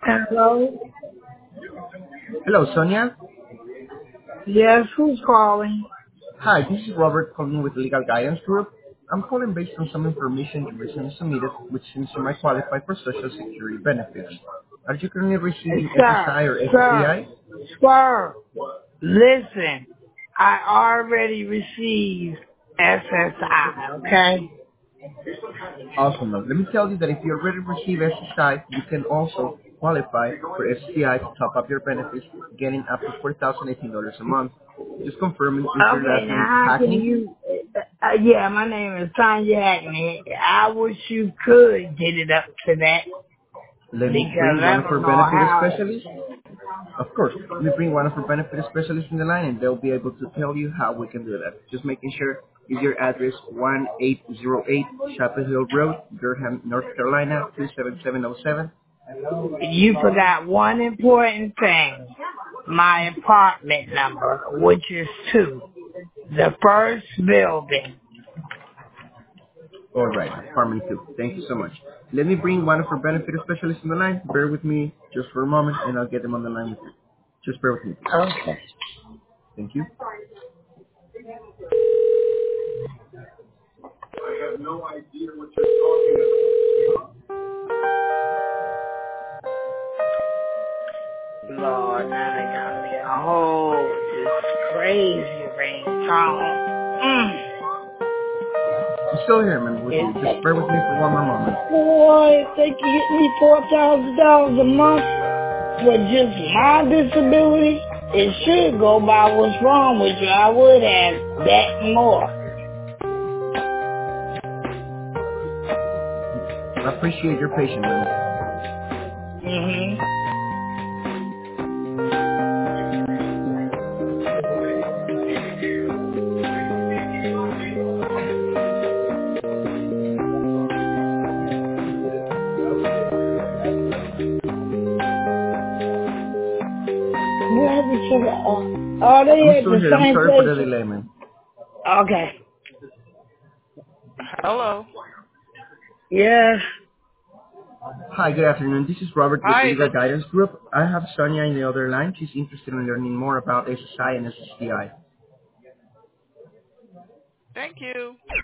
Hello? Hello, Sonia. Yes, who's calling? Hi, this is Robert calling with Legal Guidance Group. I'm calling based on some information you recently submitted, which seems you might qualify for Social Security benefits. Are you currently receiving Sir, SSI or sir, SSDI? sir, listen. I already received SSI, okay? Awesome. Now, let me tell you that if you already receive SSI, you can also qualify for SSDI to top up your benefits, getting up to $4,018 a month. Just confirming, is your Okay, last now name how can Hackney? you, yeah, my name is Tanya Hackney. I wish you could get it up to that Let me because bring I one of our don't know benefit how. specialists. Of course, we bring one of our benefit specialists in the line and they'll be able to tell you how we can do that. Just making sure is your address 1808 Chapel Hill Road, Durham, North Carolina 27707. You forgot one important thing. My apartment number, which is 2. The first building. All right, apartment 2. Thank you so much. Let me bring one of our benefit specialists in the line. Bear with me just for a moment and I'll get them on the line with you. Just bear with me, please. Okay. Thank you. Lord, now they got me a whole this crazy ringtone. I'm still here, man, with you. Just It's, bear with me for one more moment. boy, if they can get me $4,000 a month for just my disability, it should go by what's wrong with you. I would have that more. I appreciate your patience, man. hmm Where did you go? Are I'm they at still the here. I'm same sorry for place? the delay, man. Okay. Hello. Yes. Hi, good afternoon. This is Robert with Hi. Legal Guidance Group. I have Sonia in the other line. She's interested in learning more about SSI and SSDI. Thank you.